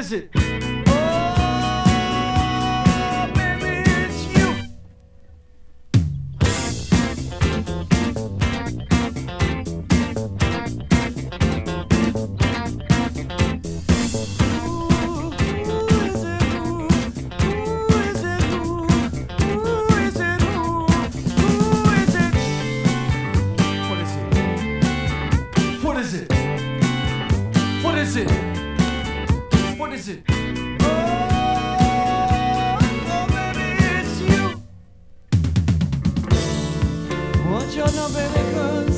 is it? Oh, baby, it's you. What is it? What is it? What is it? Oh, oh, baby, it's you. What's your number, baby? 'Cause